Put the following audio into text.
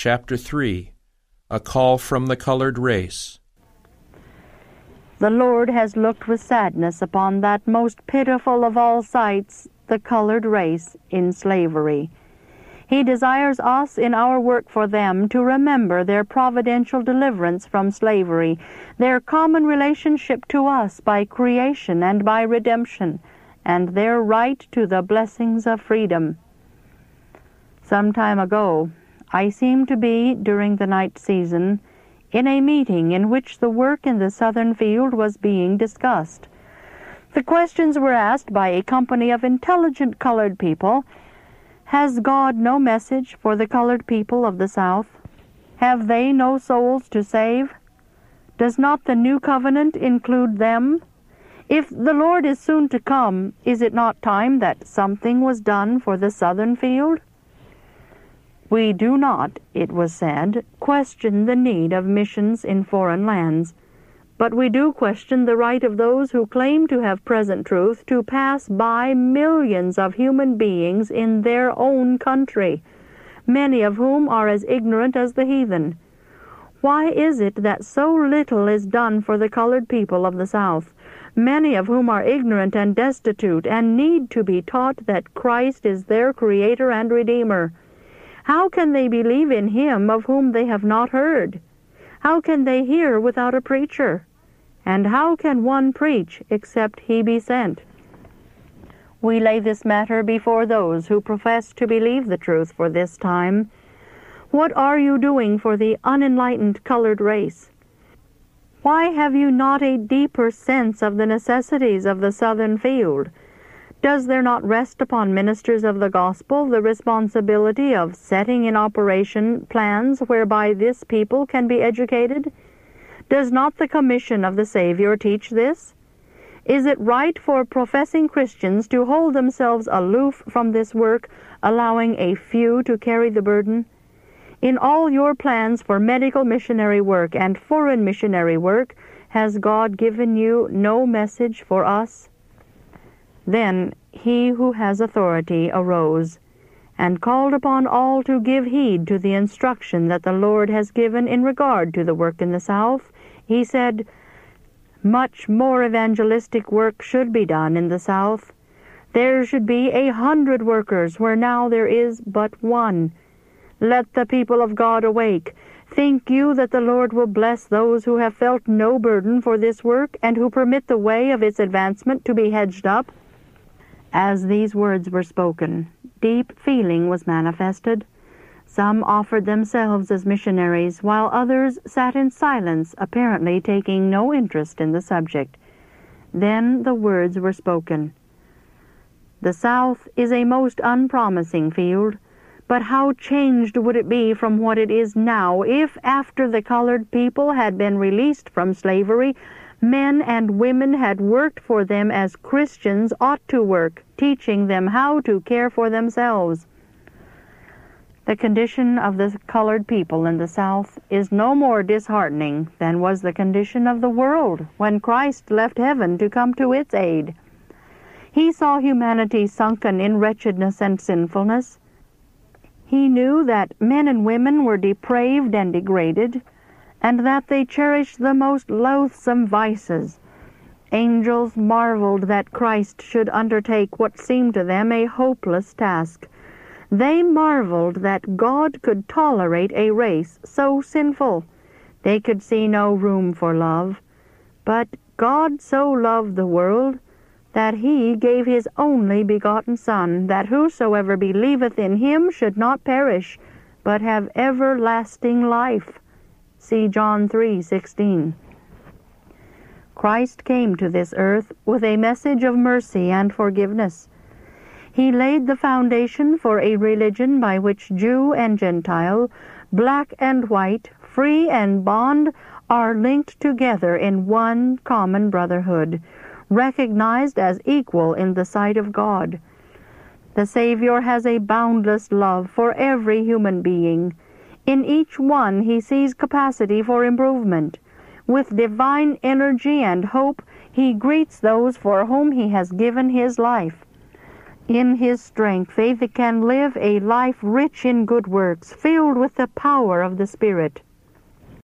Chapter 3. A Call from the Colored Race. The Lord has looked with sadness upon that most pitiful of all sights, the colored race in slavery. He desires us in our work for them to remember their providential deliverance from slavery, their common relationship to us by creation and by redemption, and their right to the blessings of freedom. Some time ago, I seemed to be, during the night season, in a meeting in which the work in the southern field was being discussed. The questions were asked by a company of intelligent colored people. Has God no message for the colored people of the South? Have they no souls to save? Does not the new covenant include them? If the Lord is soon to come, is it not time that something was done for the southern field? We do not, it was said, question the need of missions in foreign lands, but we do question the right of those who claim to have present truth to pass by millions of human beings in their own country, many of whom are as ignorant as the heathen. Why is it that so little is done for the colored people of the South, many of whom are ignorant and destitute and need to be taught that Christ is their Creator and Redeemer? How can they believe in Him of whom they have not heard? How can they hear without a preacher? And how can one preach except he be sent? We lay this matter before those who profess to believe the truth for this time. What are you doing for the unenlightened colored race? Why have you not a deeper sense of the necessities of the southern field? Does there not rest upon ministers of the gospel the responsibility of setting in operation plans whereby this people can be educated? Does not the commission of the Savior teach this? Is it right for professing Christians to hold themselves aloof from this work, allowing a few to carry the burden? In all your plans for medical missionary work and foreign missionary work, has God given you no message for us? Then he who has authority arose, and called upon all to give heed to the instruction that the Lord has given in regard to the work in the South. He said, much more evangelistic work should be done in the South. There should be 100 workers where now there is but one. Let the people of God awake. Think you that the Lord will bless those who have felt no burden for this work and who permit the way of its advancement to be hedged up? As these words were spoken, deep feeling was manifested. Some offered themselves as missionaries, while others sat in silence, apparently taking no interest in the subject. Then the words were spoken. The South is a most unpromising field, but how changed would it be from what it is now if, after the colored people had been released from slavery, men and women had worked for them as Christians ought to work, teaching them how to care for themselves. The condition of the colored people in the South is no more disheartening than was the condition of the world when Christ left heaven to come to its aid. He saw humanity sunken in wretchedness and sinfulness. He knew that men and women were depraved and degraded, and that they cherished the most loathsome vices. Angels marveled that Christ should undertake what seemed to them a hopeless task. They marveled that God could tolerate a race so sinful. They could see no room for love. But God so loved the world that He gave His only begotten Son, that whosoever believeth in Him should not perish, but have everlasting life. See John 3:16. Christ came to this earth with a message of mercy and forgiveness. He laid the foundation for a religion by which Jew and Gentile, black and white, free and bond, are linked together in one common brotherhood, recognized as equal in the sight of God. The Savior has a boundless love for every human being. In each one He sees capacity for improvement. With divine energy and hope, He greets those for whom He has given His life. In His strength, faith can live a life rich in good works, filled with the power of the Spirit.